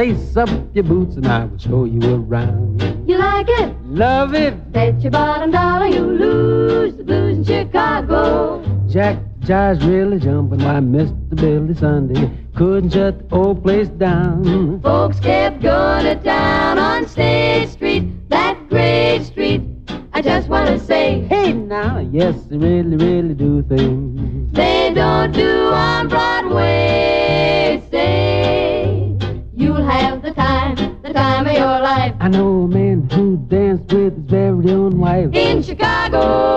Lace up your boots and I will show you around. You like it? Love it. Bet your bottom dollar you lose the blues in Chicago. Jack Jive's really jumping. Why, Mr. Billy Sunday couldn't shut the old place down. Folks kept going to town on State Street, that great street. I just want to say, hey now, yes, they really, really do things they don't do on Broadway. Say, you'll have the time of your life. I know a man who danced with his very own wife in Chicago.